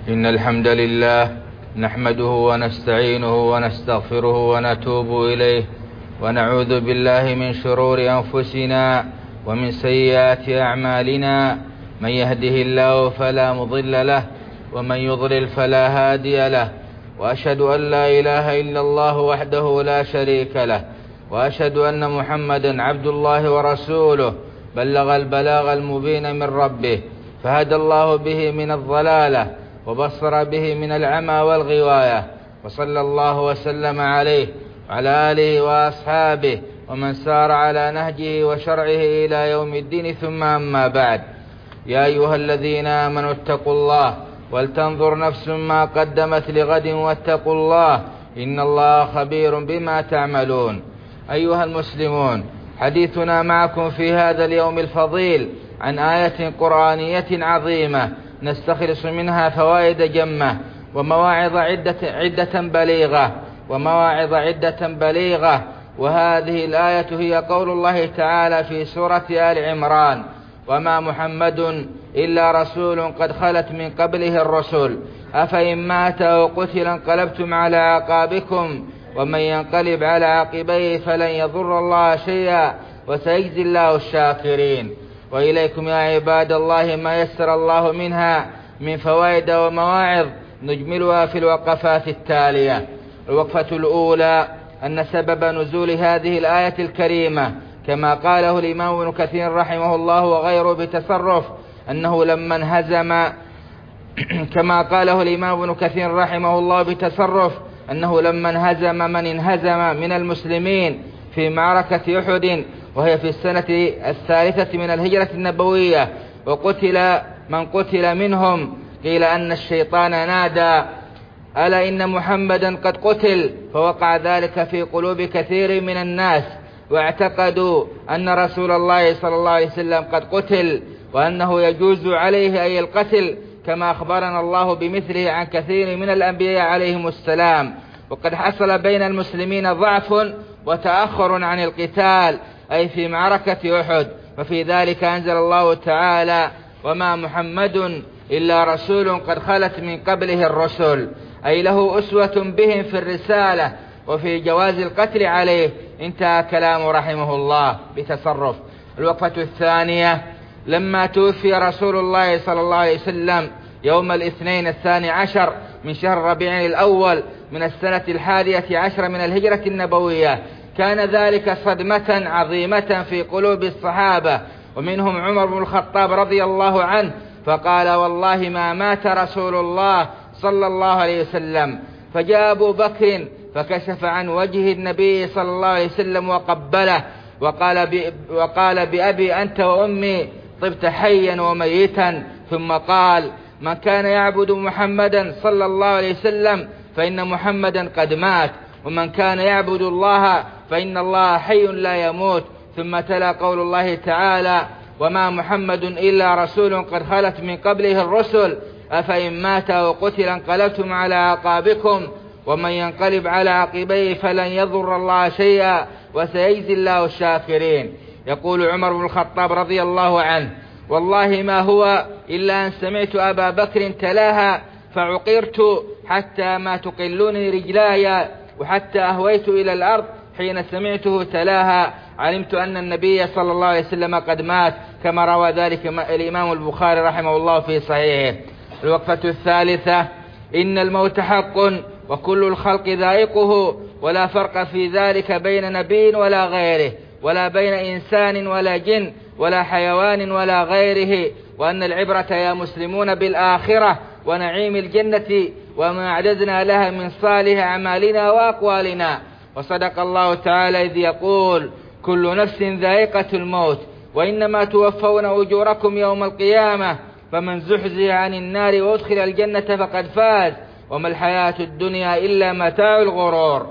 إن الحمد لله نحمده ونستعينه ونستغفره ونتوب إليه ونعوذ بالله من شرور أنفسنا ومن سيئات أعمالنا. من يهده الله فلا مضل له ومن يضلل فلا هادي له، وأشهد أن لا إله إلا الله وحده لا شريك له، وأشهد أن محمدا عبد الله ورسوله بلغ البلاغ المبين من ربه، فهدى الله به من الضلالة وبصر به من العمى والغواية، وصلى الله وسلم عليه وعلى آله وأصحابه ومن سار على نهجه وشرعه إلى يوم الدين، ثم أما بعد. يا أيها الذين آمنوا اتقوا الله ولتنظر نفس ما قدمت لغد واتقوا الله إن الله خبير بما تعملون. أيها المسلمون، حديثنا معكم في هذا اليوم الفضيل عن آية قرآنية عظيمة نستخلص منها فوائد جمة ومواعظ عدة بليغة. وهذه الآية هي قول الله تعالى في سورة آل عمران: وما محمد إلا رسول قد خلت من قبله الرسل أفإن مات أو قتل انقلبتم على أعقابكم ومن ينقلب على عقبيه فلن يضر الله شيئا وسيجزي الله الشاكرين. وإليكم يا عباد الله ما يسر الله منها من فوائد ومواعظ نجملها في الوقفات التالية. الوقفة الأولى أن سبب نزول هذه الآية الكريمة كما قاله الإمام ابن كثير رحمه الله وغيره بتصرف أنه لما انهزم من انهزم من المسلمين في معركة أحد، وهي في السنة 3 من الهجرة النبوية، وقتل من قتل منهم، قيل أن الشيطان نادى: ألا إن محمدا قد قتل، فوقع ذلك في قلوب كثير من الناس، واعتقدوا أن رسول الله صلى الله عليه وسلم قد قتل وأنه يجوز عليه أي القتل، كما أخبرنا الله بمثله عن كثير من الأنبياء عليهم السلام. وقد حصل بين المسلمين ضعف وتأخر عن القتال أي في معركة أحد، وفي ذلك أنزل الله تعالى: وما محمد إلا رسول قد خلت من قبله الرسل، أي له أسوة بهم في الرسالة وفي جواز القتل عليه. انتهى كلام رحمه الله بتصرف. الوقفة الثانية: لما توفي رسول الله صلى الله عليه وسلم يوم الاثنين 12 من شهر ربيع الأول من السنة 11 من الهجرة النبوية، كان ذلك صدمة عظيمة في قلوب الصحابة، ومنهم عمر بن الخطاب رضي الله عنه، فقال: والله ما مات رسول الله صلى الله عليه وسلم. فجاء أبو بكر فكشف عن وجه النبي صلى الله عليه وسلم وقبله وقال: بأبي أنت وأمي طبت حيا وميتا. ثم قال: من كان يعبد محمدا صلى الله عليه وسلم فإن محمدا قد مات، ومن كان يعبد الله فإن الله حي لا يموت. ثم تلا قول الله تعالى: وما محمد إلا رسول قد خلت من قبله الرسل أفإن مات أو قتل انقلبتم على أعقابكم ومن ينقلب على عقبيه فلن يضر الله شيئا وسيجزي الله الشاكرين. يقول عمر بن الخطاب رضي الله عنه: والله ما هو إلا أن سمعت أبا بكر تلاها فعقرت حتى ما تقلني رجلاي وحتى أهويت إلى الأرض حين سمعته تلاها، علمت أن النبي صلى الله عليه وسلم قد مات، كما روى ذلك الإمام البخاري رحمه الله في صحيحه. الوقفة الثالثة: إن الموت حق وكل الخلق ذائقه، ولا فرق في ذلك بين نبي ولا غيره، ولا بين إنسان ولا جن ولا حيوان ولا غيره، وأن العبرة يا مسلمون بالآخرة ونعيم الجنة وما أعددنا لها من صالح أعمالنا وأقوالنا. وصدق الله تعالى إذ يقول: كل نفس ذائقة الموت وإنما توفون أجوركم يوم القيامة فمن زحزح عن النار وادخل الجنة فقد فاز وما الحياة الدنيا إلا متاع الغرور.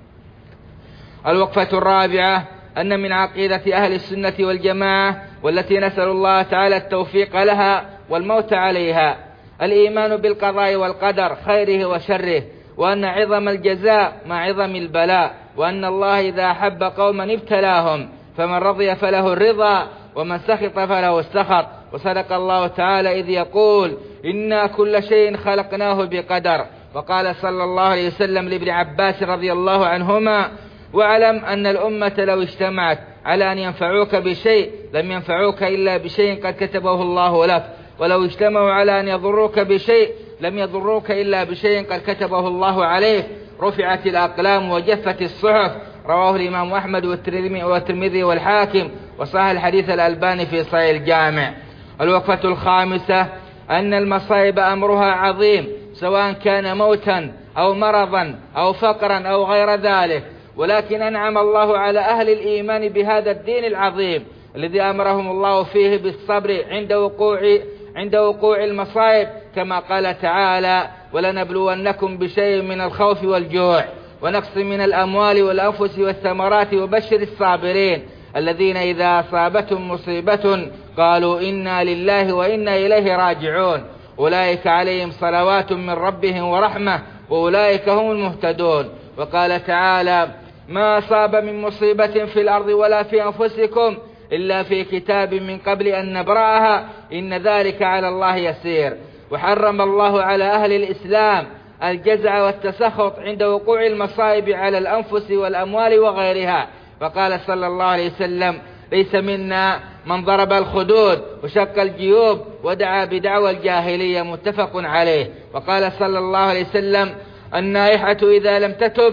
الوقفة الرابعة: أن من عقيدة أهل السنة والجماعة، والتي نسأل الله تعالى التوفيق لها والموت عليها، الإيمان بالقضاء والقدر خيره وشره، وأن عظم الجزاء مع عظم البلاء، وأن الله إذا أحب قوما ابتلاهم، فمن رضي فله الرضا ومن سخط فله السخط، وصدق الله تعالى إذ يقول إنا كل شيء خلقناه بقدر. وقال صلى الله عليه وسلم لابن عباس رضي الله عنهما واعلم أن الأمة لو اجتمعت على أن ينفعوك بشيء لم ينفعوك إلا بشيء قد كتبه الله لك، ولو اجتمعوا على أن يضروك بشيء لم يضروك إلا بشيء قد كتبه الله عليك. رفعت الأقلام وجفت الصحف. رواه الإمام أحمد والترمذي والحاكم، وصحح الحديث الألباني في صحيح الجامع. الوقفة الخامسة أن المصائب أمرها عظيم، سواء كان موتا أو مرضا أو فقرا أو غير ذلك، ولكن أنعم الله على أهل الإيمان بهذا الدين العظيم الذي أمرهم الله فيه بالصبر عند وقوع المصائب، كما قال تعالى ولنبلونكم بشيء من الخوف والجوع ونقص من الأموال والأنفس والثمرات وبشر الصابرين الذين إذا أصابتهم مصيبة قالوا إنا لله وإنا إليه راجعون أولئك عليهم صلوات من ربهم ورحمة وأولئك هم المهتدون. وقال تعالى ما أصاب من مصيبة في الأرض ولا في أنفسكم إلا في كتاب من قبل أن نبرأها إن ذلك على الله يسير. وحرم الله على أهل الإسلام الجزع والتسخط عند وقوع المصائب على الأنفس والأموال وغيرها. وقال صلى الله عليه وسلم ليس منا من ضرب الخدود وشق الجيوب ودعا بدعوى الجاهلية، متفق عليه. وقال صلى الله عليه وسلم النائحة إذا لم تتب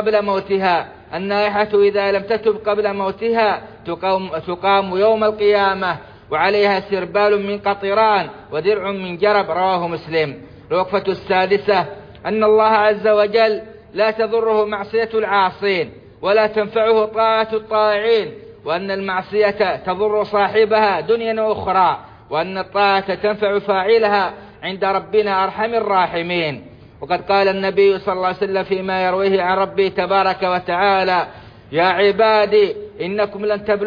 قبل موتها تقام يوم القيامة وعليها سربال من قطران ودرع من جرب. رواه مسلم. الوقفة السادسة أن الله عز وجل لا تضره معصية العاصين ولا تنفعه طاعة الطائعين، وأن المعصية تضر صاحبها دنيا وأخرى، وأن الطاعة تنفع فاعلها عند ربنا أرحم الراحمين. وقد قال النبي صلى الله عليه وسلم فيما يرويه عن ربي تبارك وتعالى يا عبادي إنكم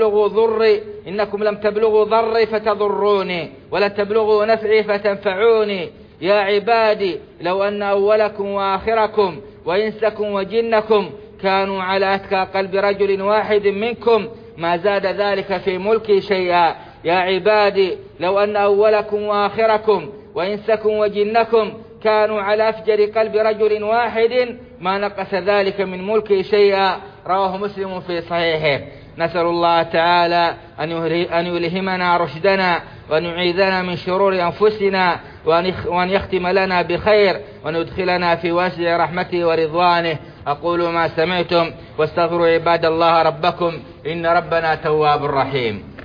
لم تبلغوا ضري فتضروني ولن تبلغوا نفعي فتنفعوني. يا عبادي لو أن أولكم وآخركم وإنسكم وجنكم كانوا على أتقى قلب رجل واحد منكم ما زاد ذلك في ملكي شيئا. يا عبادي لو أن أولكم وآخركم وإنسكم وجنكم كانوا على أفجر قلب رجل واحد ما نقص ذلك من ملكي شيئا. رواه مسلم في صحيحه. نسأل الله تعالى أن يلهمنا رشدنا وأن يعيذنا من شرور أنفسنا وأن يختم لنا بخير وأن يدخلنا في واسع رحمته ورضوانه. أقول ما سمعتم واستغفروا عباد الله ربكم إن ربنا تواب رحيم.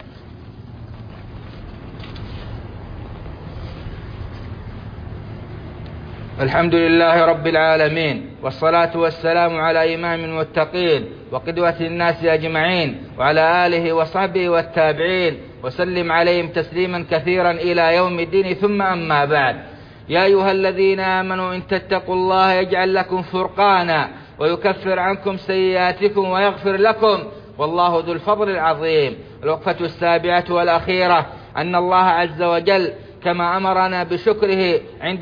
الحمد لله رب العالمين، والصلاة والسلام على إمام المتقين وقدوة الناس أجمعين وعلى آله وصحبه والتابعين وسلم عليهم تسليما كثيرا إلى يوم الدين. ثم أما بعد، يا أيها الذين آمنوا إن تتقوا الله يجعل لكم فرقانا ويكفر عنكم سيئاتكم ويغفر لكم والله ذو الفضل العظيم. الوقفة السابعة والأخيرة أن الله عز وجل كما أمرنا بشكره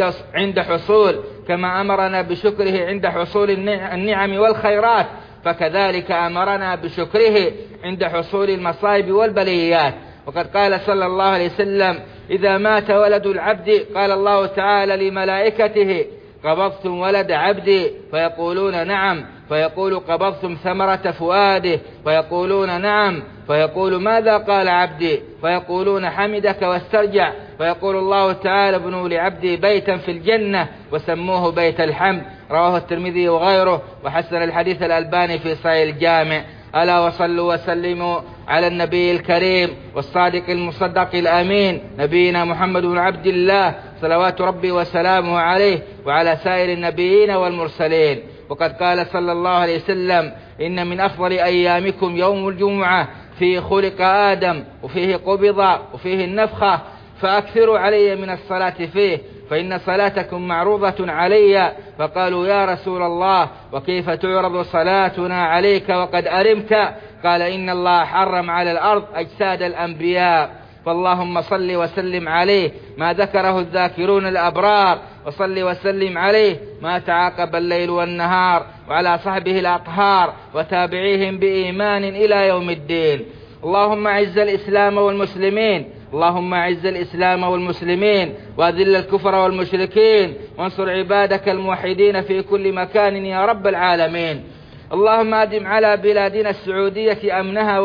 عند حصول النعم والخيرات، فكذلك أمرنا بشكره عند حصول المصائب والبليات. وقد قال صلى الله عليه وسلم إذا مات ولد العبد قال الله تعالى لملائكته قبضتم ولد عبدي فيقولون نعم، فيقول قبضتم ثمرة فؤاده فيقولون نعم، فيقول ماذا قال عبدي فيقولون حمدك واسترجع، فيقول الله تعالى ابنوا لعبدي بيتا في الجنة وسموه بيت الحمد. رواه الترمذي وغيره، وحسن الحديث الألباني في صحيح الجامع. ألا وصلوا وسلموا على النبي الكريم والصادق المصدق الأمين نبينا محمد بن عبد الله صلوات ربي وسلامه عليه وعلى سائر النبيين والمرسلين. وقد قال صلى الله عليه وسلم إن من أفضل أيامكم يوم الجمعة فيه خلق آدم وفيه قبض وفيه النفخة، فأكثروا علي من الصلاة فيه فإن صلاتكم معروضة علي. فقالوا يا رسول الله وكيف تعرض صلاتنا عليك وقد أرمت؟ قال إن الله حرم على الأرض أجساد الأنبياء، فاللهم صل وسلم عليه ما ذكره الذاكرون الأبرار، وصل وسلم عليه ما تعاقب الليل والنهار، وعلى صحبه الأطهار وتابعيهم بإيمان إلى يوم الدين. اللهم أعز الإسلام والمسلمين اللهم أعز الإسلام والمسلمين وأذل الكفر والمشركين وانصر عبادك الموحدين في كل مكان يا رب العالمين. اللهم أدم على بلادنا السعودية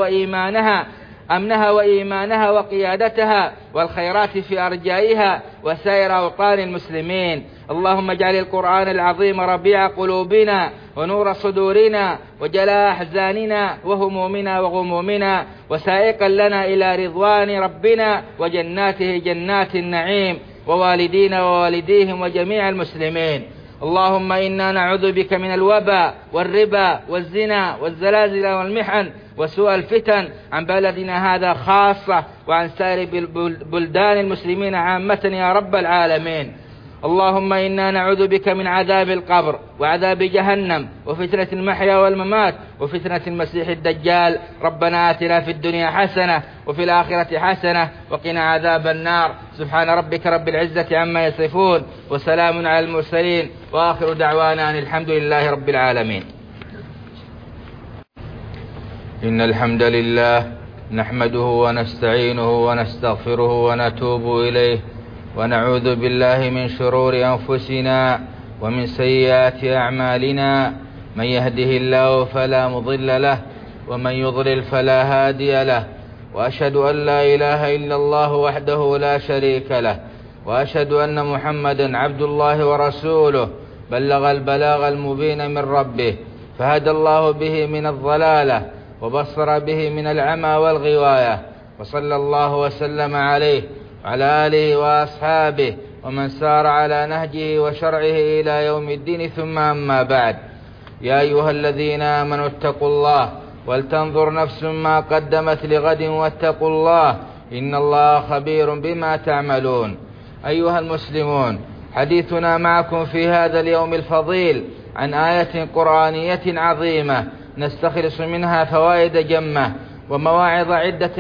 أمنها وإيمانها وقيادتها والخيرات في أرجائها وسائر أوطان المسلمين. اللهم اجعل القرآن العظيم ربيع قلوبنا ونور صدورنا وجلاء أحزاننا وهمومنا وغمومنا وسائقا لنا إلى رضوان ربنا وجناته جنات النعيم ووالدينا ووالديهم وجميع المسلمين. اللهم إنا نعوذ بك من الوباء والربا والزنا والزلازل والمحن وسوء الفتن عن بلدنا هذا خاصة وعن سائر بلدان المسلمين عامة يا رب العالمين. اللهم إنا نعوذ بك من عذاب القبر وعذاب جهنم وفتنة المحيا والممات وفتنة المسيح الدجال. ربنا آتنا في الدنيا حسنة وفي الآخرة حسنة وقنا عذاب النار. سبحان ربك رب العزة عما يصفون وسلام على المرسلين وآخر دعوانا أن الحمد لله رب العالمين. إن الحمد لله نحمده ونستعينه ونستغفره ونتوب إليه ونعوذ بالله من شرور أنفسنا ومن سيئات أعمالنا. من يهده الله فلا مضل له ومن يضلل فلا هادي له. وأشهد أن لا إله إلا الله وحده لا شريك له وأشهد أن محمدا عبد الله ورسوله بلغ البلاغ المبين من ربه فهدى الله به من الضلالة وبصر به من العمى والغواية. وصلى الله وسلم عليه وعلى آله وأصحابه ومن سار على نهجه وشرعه إلى يوم الدين. ثم أما بعد. يا أيها الذين آمنوا اتقوا الله ولتنظر نفس ما قدمت لغد واتقوا الله إن الله خبير بما تعملون. أيها المسلمون، حديثنا معكم في هذا اليوم الفضيل عن آية قرآنية عظيمة نستخلص منها فوائد جمة ومواعظ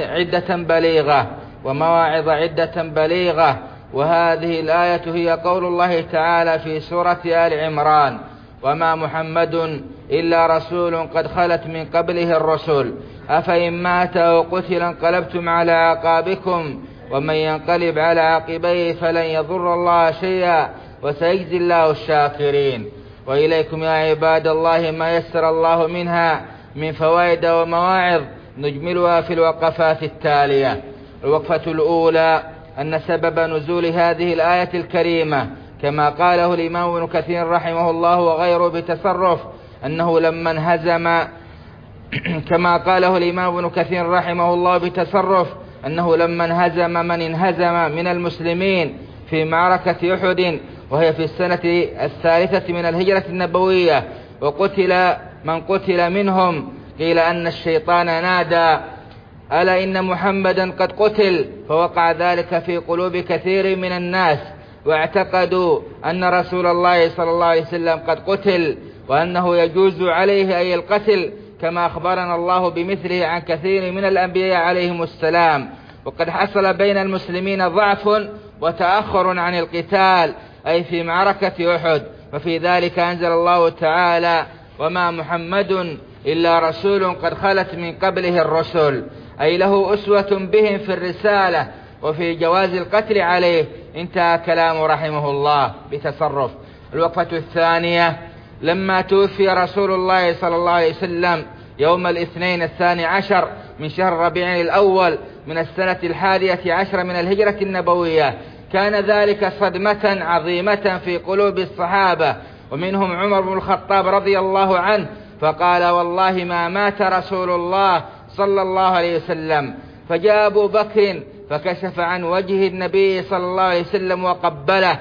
عدة بليغة. وهذه الآية هي قول الله تعالى في سورة آل عمران: وما محمد إلا رسول قد خلت من قبله الرسل أفإن مات أو قتل انقلبتم على أعقابكم ومن ينقلب على عقبيه فلن يضر الله شيئا وسيجزي الله الشاكرين. وإليكم يا عباد الله ما يسر الله منها من فوائد ومواعظ نجملها في الوقفات التالية. الوقفة الأولى أن سبب نزول هذه الآية الكريمة كما قاله الإمام ابن كثير رحمه الله وغيره بتصرف أنه لما انهزم من انهزم من المسلمين في معركة أحد وهي في السنة 3 من الهجرة النبوية وقتل من قتل منهم، قيل أن الشيطان نادى: ألا إن محمدا قد قتل، فوقع ذلك في قلوب كثير من الناس واعتقدوا أن رسول الله صلى الله عليه وسلم قد قتل وأنه يجوز عليه أي القتل، كما أخبرنا الله بمثله عن كثير من الأنبياء عليهم السلام. وقد حصل بين المسلمين ضعف وتأخر عن القتال أي في معركة أحد، وفي ذلك أنزل الله تعالى: وما محمد إلا رسول قد خلت من قبله الرسل، أي له أسوة بهم في الرسالة وفي جواز القتل عليه. انتهى كلام رحمه الله بتصرف. الوقفة الثانية: لما توفي رسول الله صلى الله عليه وسلم يوم الاثنين 12 من شهر ربيع الأول من السنة 11 من الهجرة النبوية، كان ذلك صدمة عظيمة في قلوب الصحابة، ومنهم عمر بن الخطاب رضي الله عنه، فقال: والله ما مات رسول الله صلى الله عليه وسلم. فجاء أبو بكر فكشف عن وجه النبي صلى الله عليه وسلم وقبله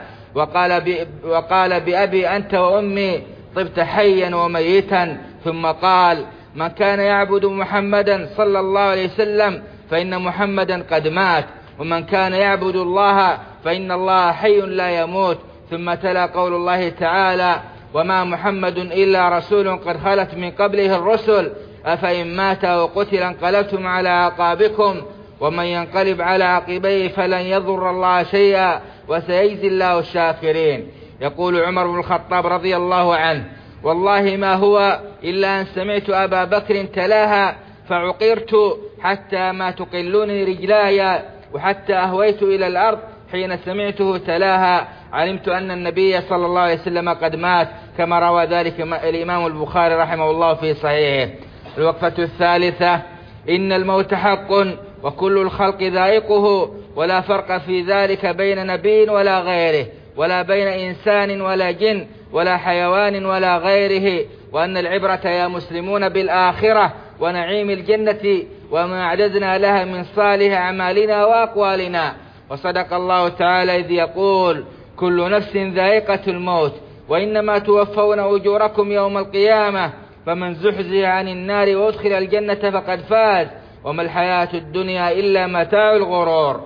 وقال: بأبي أنت وأمي طبت حيا وميتا. ثم قال: من كان يعبد محمدا صلى الله عليه وسلم فإن محمدا قد مات، ومن كان يعبد الله فإن الله حي لا يموت. ثم تلا قول الله تعالى: وما محمد إلا رسول قد خلت من قبله الرسل أفإن مات أو قتل انقلبتم على أعقابكم ومن ينقلب على عقبيه فلن يضر الله شيئا وسيجزي الله الشاكرين. يقول عمر بن الخطاب رضي الله عنه: والله ما هو إلا أن سمعت أبا بكر تلاها فعقرت حتى ما تقلني رجلاي وحتى أهويت إلى الأرض حين سمعته تلاها علمت أن النبي صلى الله عليه وسلم قد مات، كما روى ذلك الإمام البخاري رحمه الله في صحيحه. الوقفة الثالثة: إن الموت حق وكل الخلق ذائقه، ولا فرق في ذلك بين نبي ولا غيره، ولا بين إنسان ولا جن ولا حيوان ولا غيره، وأن العبرة يا مسلمون بالآخرة ونعيم الجنة وما أعددنا لها من صالح أعمالنا وأقوالنا. وصدق الله تعالى إذ يقول: كل نفس ذائقة الموت وإنما توفون أجوركم يوم القيامة، فمن زحزح عن النار وأدخل الجنة فقد فاز، وما الحياة الدنيا إلا متاع الغرور.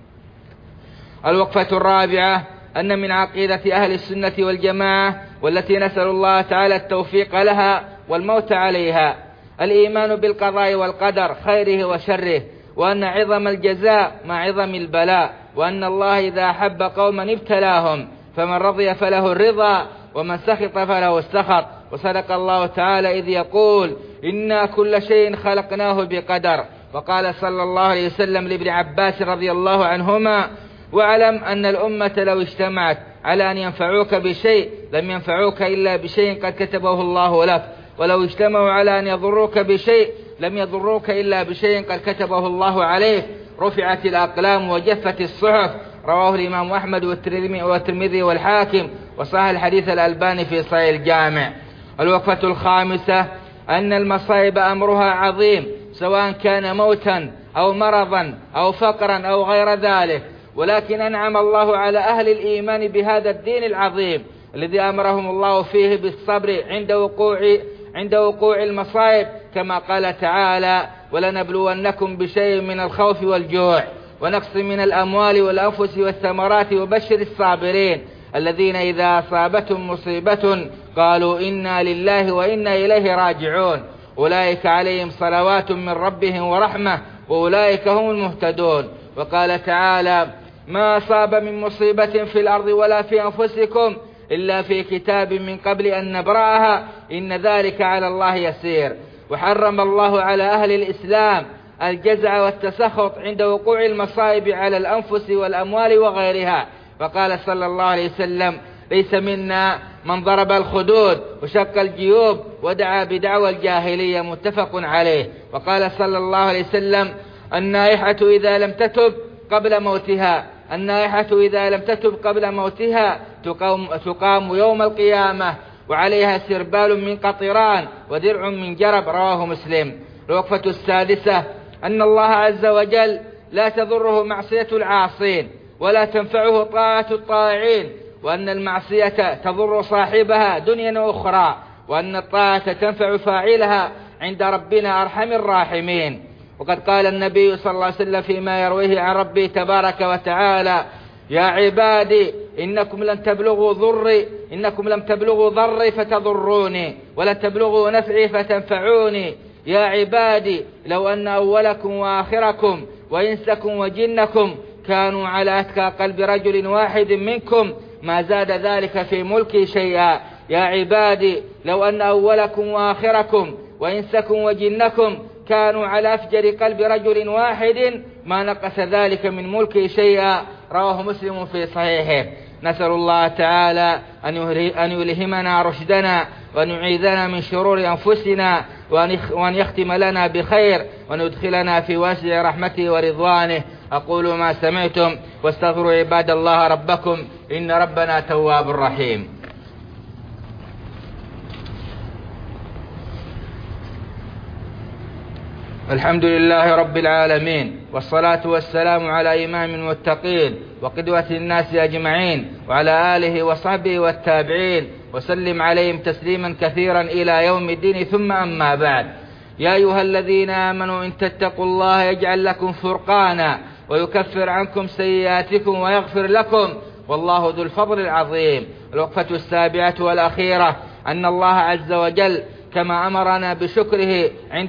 الوقفة الرابعة: أن من عقيدة أهل السنة والجماعة، والتي نسأل الله تعالى التوفيق لها والموت عليها، الإيمان بالقضاء والقدر خيره وشره، وأن عظم الجزاء مع عظم البلاء، وأن الله إذا أحب قوما ابتلاهم، فمن رضي فله الرضا ومن سخط فله السخط. وصدق الله تعالى إذ يقول: إنا كل شيء خلقناه بقدر. وقال صلى الله عليه وسلم لابن عباس رضي الله عنهما: واعلم أن الأمة لو اجتمعت على أن ينفعوك بشيء لم ينفعوك إلا بشيء قد كتبه الله لك، ولو اجتمعوا على أن يضروك بشيء لم يضروك إلا بشيء قد كتبه الله عليك. رفعت الأقلام وجفت الصحف. رواه الإمام أحمد والترمذي والحاكم، وصحح الحديث الألباني في صحيح الجامع. الوقفة الخامسة: أن المصائب أمرها عظيم، سواء كان موتا أو مرضا أو فقرا أو غير ذلك، ولكن أنعم الله على أهل الإيمان بهذا الدين العظيم الذي أمرهم الله فيه بالصبر عند وقوع المصائب، كما قال تعالى: ولنبلونكم بشيء من الخوف والجوع ونقص من الأموال والأنفس والثمرات وبشر الصابرين الذين إذا أصابتهم مصيبة قالوا إنا لله وإنا إليه راجعون، أولئك عليهم صلوات من ربهم ورحمة وأولئك هم المهتدون. وقال تعالى: ما أصاب من مصيبة في الأرض ولا في أنفسكم إلا في كتاب من قبل أن نبرأها إن ذلك على الله يسير. وحرم الله على أهل الإسلام الجزع والتسخط عند وقوع المصائب على الأنفس والأموال وغيرها، فقال صلى الله عليه وسلم: ليس منا من ضرب الخدود وشق الجيوب ودعا بدعوى الجاهلية، متفق عليه. وقال صلى الله عليه وسلم: النائحة إذا لم تتب قبل موتها تقام يوم القيامة وعليها سربال من قطران ودرع من جرب. رواه مسلم. الوقفة السادسة: أن الله عز وجل لا تضره معصية العاصين ولا تنفعه طاعة الطائعين، وأن المعصية تضر صاحبها دنيا وأخرى، وأن الطاعة تنفع فاعلها عند ربنا أرحم الراحمين. وقد قال النبي صلى الله عليه وسلم فيما يرويه عن ربه تبارك وتعالى: يا عبادي إنكم لم تبلغوا ضري فتضروني ولن تبلغوا نفعي فتنفعوني. يا عبادي لو أن أولكم وآخركم وإنسكم وجنكم كانوا على أتقى قلب رجل واحد منكم ما زاد ذلك في ملكي شيئا. يا عبادي لو أن أولكم وآخركم وإنسكم وجنكم كانوا على أفجر قلب رجل واحد ما نقص ذلك من ملكي شيئا. رواه مسلم في صحيحه. نسأل الله تعالى أن يلهمنا رشدنا وأن يعيذنا من شرور أنفسنا وأن يختم لنا بخير وأن يدخلنا في واسع رحمته ورضوانه. أقول ما سمعتم واستغفروا عباد الله ربكم إن ربنا تواب رحيم. الحمد لله رب العالمين، والصلاة والسلام على إمام المتقين وقدوة الناس أجمعين، وعلى آله وصحبه والتابعين، وسلم عليهم تسليما كثيرا إلى يوم الدين. ثم أما بعد: يا أيها الذين آمنوا إن تتقوا الله يجعل لكم فرقانا ويكفر عنكم سيئاتكم ويغفر لكم والله ذو الفضل العظيم. الوقفة السابعة والأخيرة: أن الله عز وجل كما أمرنا بشكره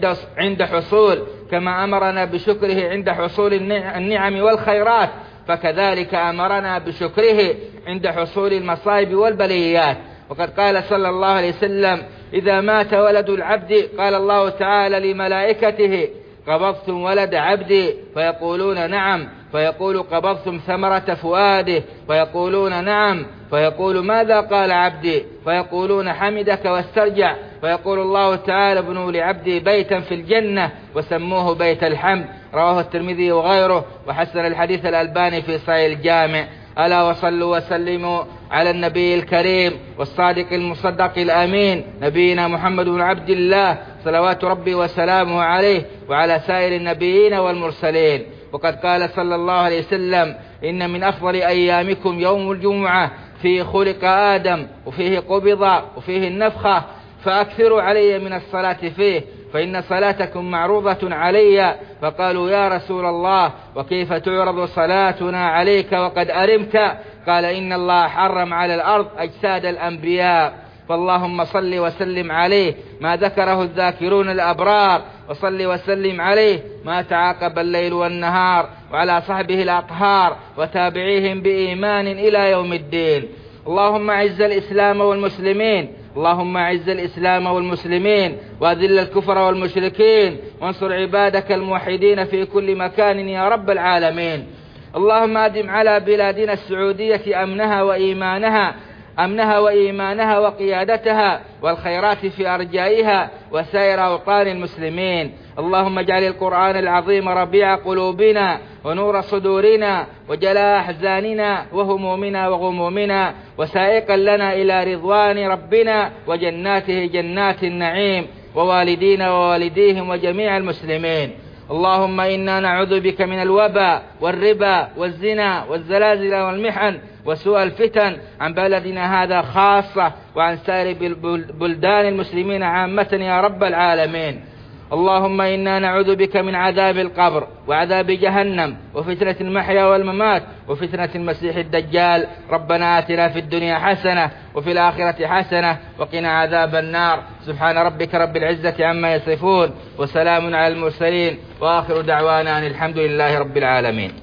عند حصول النعم والخيرات، فكذلك أمرنا بشكره عند حصول المصائب والبليات. وقد قال صلى الله عليه وسلم: إذا مات ولد العبد قال الله تعالى لملائكته: قبضتم ولد عبدي؟ فيقولون: نعم. فيقول قبضتم ثمرة فؤاده، فيقولون نعم، فيقول ماذا قال عبدي؟ فيقولون حمدك واسترجع، فيقول الله تعالى ابنوا لعبدي بيتا في الجنة وسموه بيت الحمد. رواه الترمذي وغيره، وحسن الحديث الألباني في صحيح الجامع. ألا وصلوا وسلموا على النبي الكريم والصادق المصدق الأمين نبينا محمد بن عبد الله صلوات ربي وسلامه عليه وعلى سائر النبيين والمرسلين. وقد قال صلى الله عليه وسلم: إن من أفضل أيامكم يوم الجمعة، فيه خلق آدم وفيه قبض وفيه النفخة، فأكثروا علي من الصلاة فيه، فإن صلاتكم معروضة علي. فقالوا يا رسول الله وكيف تعرض صلاتنا عليك وقد أرمت؟ قال إن الله حرم على الأرض أجساد الأنبياء، فاللهم صل وسلم عليه ما ذكره الذاكرون الأبرار، وصل وسلم عليه ما تعاقب الليل والنهار، وعلى صحبه الأطهار وتابعيهم بإيمان إلى يوم الدين. اللهم أعز الإسلام والمسلمين، اللهم أعز الإسلام والمسلمين، وأذل الكفر والمشركين، وانصر عبادك الموحدين في كل مكان يا رب العالمين. اللهم أدم على بلادنا السعودية أمنها وإيمانها وقيادتها والخيرات في أرجائها وسائر أوطان المسلمين. اللهم اجعل القرآن العظيم ربيع قلوبنا ونور صدورنا وجلاء أحزاننا وهمومنا وغمومنا، وسائقا لنا إلى رضوان ربنا وجناته جنات النعيم، ووالدينا ووالديهم وجميع المسلمين. اللهم إنا نعوذ بك من الوباء والربا والزنا والزلازل والمحن وسوء الفتن عن بلدنا هذا خاصة وعن سائر بلدان المسلمين عامة يا رب العالمين. اللهم إنا نعوذ بك من عذاب القبر وعذاب جهنم وفتنة المحيا والممات وفتنة المسيح الدجال. ربنا آتنا في الدنيا حسنة وفي الآخرة حسنة وقنا عذاب النار. سبحان ربك رب العزة عما يصفون، وسلام على المرسلين، وآخر دعوانا أن الحمد لله رب العالمين.